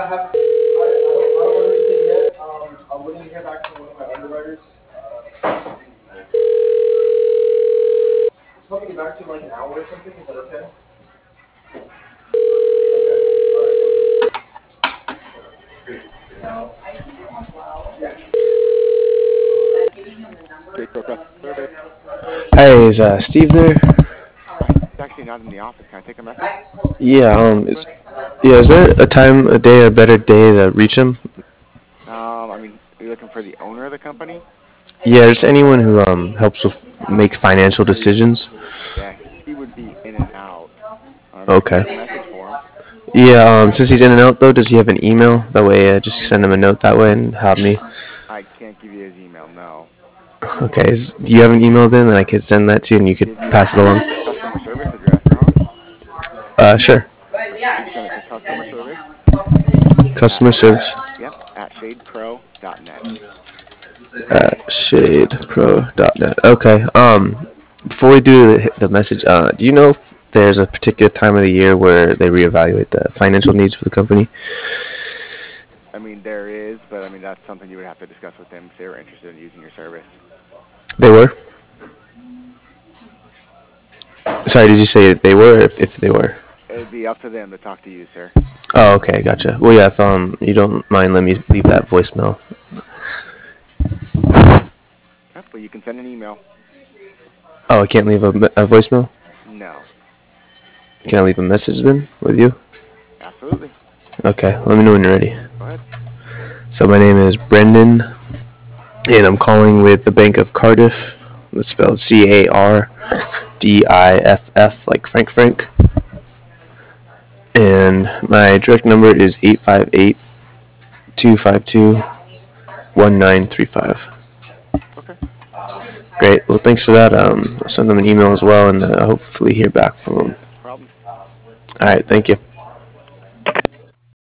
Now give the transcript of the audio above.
Jake Pro Customer Service. Hey, is Steve there? He's actually not in the office. Can I take a message? Yeah, Can I help you with? is there a time, a day, a better day to reach him? I mean, are you looking for the owner of the company? Yeah, just anyone who helps with make financial decisions. Yeah, he would be in and out. I can take a Okay. message for him. Yeah, since he's in and out though, does he have an email? That way, just send him a note that way and have me. I can't give you his email, no. Okay, do you have an email then that I could send that to and you could Give you pass it along? his customer service address, huh? Sure. You can send it to customer service at, Customer service at shadepro.net. at shadepro.net. Okay. Before we do the message, do you know if there's a particular time of the year where they reevaluate the financial needs for the company? I mean, there is, but I mean, that's something you would have to discuss with them if they were interested in using your service. They were. Sorry, did you say they were? If they were. It'd be up to them to talk to you, sir. Oh, okay, gotcha. Well, yeah, if you don't mind, let me leave that voicemail. Yep, but you can send an email. Oh, I can't leave a voicemail. No. Can I leave a message then with you? Absolutely. Okay, let me know when you're ready. Go ahead. So my name is Brendan, and I'm calling with the Bank of Cardiff. It's spelled Cardiff, like Frank. And my direct number is 858-252-1935. Okay. Great. Well, thanks for that. I'll send them an email as well, and hopefully hear back from them. No problem. All right. Thank you.